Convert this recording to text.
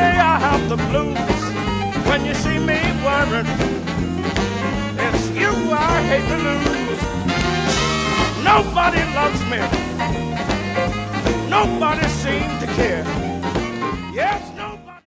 day I have the blues, when you see me worried, it's you I hate to lose. Nobody loves me, nobody